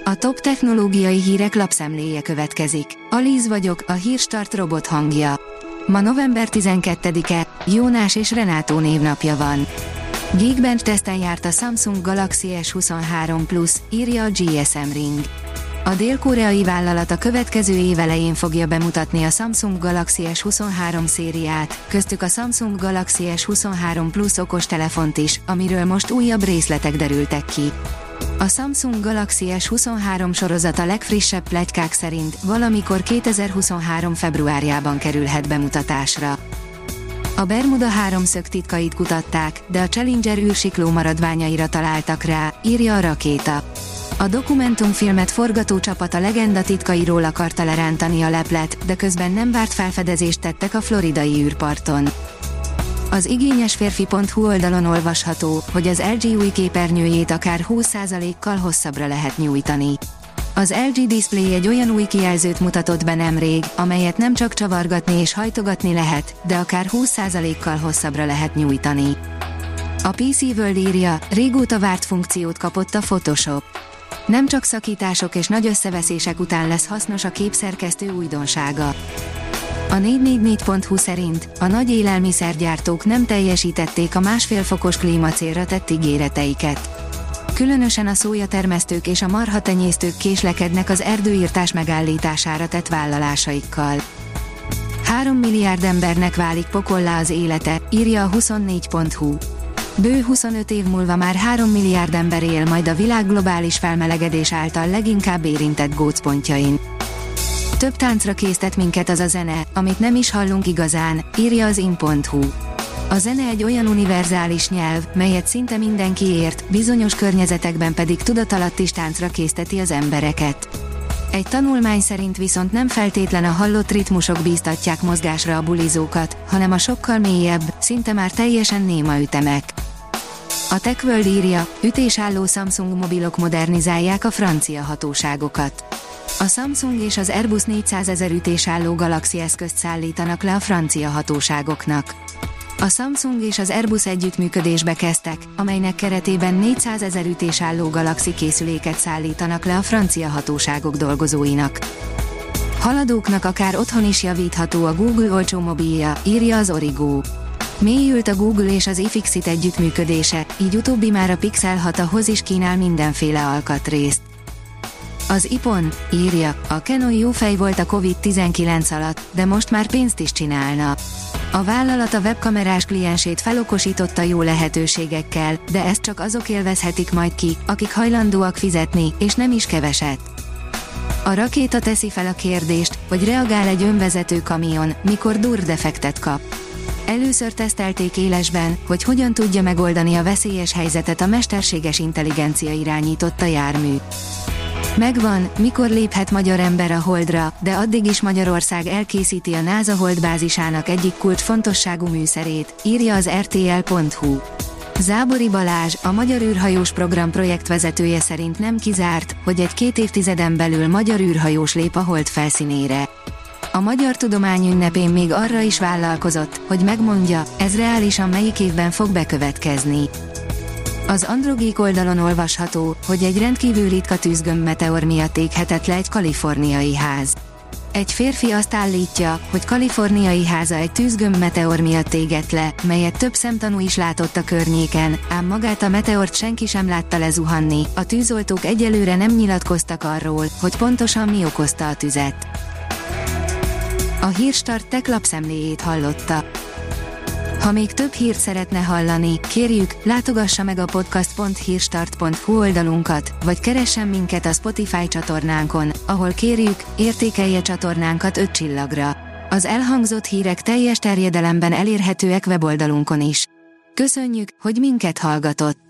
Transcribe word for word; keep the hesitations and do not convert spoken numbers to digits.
A top technológiai hírek lapszemléje következik. Alíz vagyok, a Hírstart robot hangja. Ma november tizenkettedike, Jónás és Renátó névnapja van. Geekbench teszten járt a Samsung Galaxy S huszonhárom Plus, írja a gé es em Ring. A dél-koreai vállalat a következő év elején fogja bemutatni a Samsung Galaxy S huszonhárom szériát, köztük a Samsung Galaxy S huszonhárom Plus okostelefont is, amiről most újabb részletek derültek ki. A Samsung Galaxy S huszonhárom sorozata legfrissebb pletykák szerint valamikor kétezer-huszonhárom februárjában kerülhet bemutatásra. A Bermuda háromszög titkait kutatták, de a Challenger űrsikló maradványaira találtak rá, írja a Rakéta. A dokumentumfilmet forgató csapat a legenda titkairól akarta lerántani a leplet, de közben nem várt felfedezést tettek a floridai űrparton. Az igényesférfi pont hu oldalon olvasható, hogy az el gé új képernyőjét akár húsz százalékkal hosszabbra lehet nyújtani. Az el gé Display egy olyan új kijelzőt mutatott be nemrég, amelyet nem csak csavargatni és hajtogatni lehet, de akár húsz százalékkal hosszabbra lehet nyújtani. A pé cé World írja, régóta várt funkciót kapott a Photoshop. Nem csak szakítások és nagy összeveszések után lesz hasznos a képszerkesztő újdonsága. A négy négy négy pont hu szerint a nagy élelmiszergyártók nem teljesítették a másfél fokos klímacélra tett ígéreteiket. Különösen a szójatermesztők és a marhatenyésztők késlekednek az erdőirtás megállítására tett vállalásaikkal. Három milliárd embernek válik pokollá az élete, írja a huszonnégy pont hu. Bő huszonöt év múlva már három milliárd ember él majd a világ globális felmelegedés által leginkább érintett gócpontjain. Több táncra késztet minket az a zene, amit nem is hallunk igazán, írja az in pont hu. A zene egy olyan univerzális nyelv, melyet szinte mindenki ért, bizonyos környezetekben pedig tudatalatti is táncra készteti az embereket. Egy tanulmány szerint viszont nem feltétlen a hallott ritmusok bíztatják mozgásra a bulizókat, hanem a sokkal mélyebb, szinte már teljesen néma ütemek. A TechWorld írja, ütésálló Samsung mobilok modernizálják a francia hatóságokat. A Samsung és az Airbus négyszázezer ütésálló Galaxy eszközt szállítanak le a francia hatóságoknak. A Samsung és az Airbus együttműködésbe kezdtek, amelynek keretében négyszázezer ütésálló Galaxy készüléket szállítanak le a francia hatóságok dolgozóinak. Haladóknak akár otthon is javítható a Google olcsó mobilja, írja az Origo. Mélyült a Google és az iFixit együttműködése, így utóbbi már a Pixel hathoz is kínál mindenféle alkatrészt. Az i pont írja, a Canon jó fej volt a kovid tizenkilenc alatt, de most már pénzt is csinálna. A vállalat a webkamerás kliensét felokosította jó lehetőségekkel, de ezt csak azok élvezhetik majd ki, akik hajlandóak fizetni, és nem is keveset. A Rakéta teszi fel a kérdést, hogy reagál egy önvezető kamion, mikor durdefektet kap. Először tesztelték élesben, hogy hogyan tudja megoldani a veszélyes helyzetet a mesterséges intelligencia irányította jármű. Megvan, mikor léphet magyar ember a Holdra, de addig is Magyarország elkészíti a NASA holdbázisának egyik kulcsfontosságú műszerét, írja az er té el pont hu. Zábori Balázs, a Magyar űrhajós program projektvezetője szerint nem kizárt, hogy egy két évtizeden belül magyar űrhajós lép a Hold felszínére. A Magyar Tudomány ünnepén még arra is vállalkozott, hogy megmondja, ez reálisan melyik évben fog bekövetkezni. Az Androgeek oldalon olvasható, hogy egy rendkívül ritka tűzgömb meteor miatt éghetett le egy kaliforniai ház. Egy férfi azt állítja, hogy kaliforniai háza egy tűzgömb meteor miatt égett le, melyet több szemtanú is látott a környéken, ám magát a meteort senki sem látta lezuhanni, a tűzoltók egyelőre nem nyilatkoztak arról, hogy pontosan mi okozta a tüzet. A Hírstart Tech lapszemléjét hallotta. Ha még több hírt szeretne hallani, kérjük, látogassa meg a podcast pont hírstart pont hu oldalunkat, vagy keressen minket a Spotify csatornánkon, ahol kérjük, értékelje csatornánkat öt csillagra. Az elhangzott hírek teljes terjedelemben elérhetőek weboldalunkon is. Köszönjük, hogy minket hallgatott!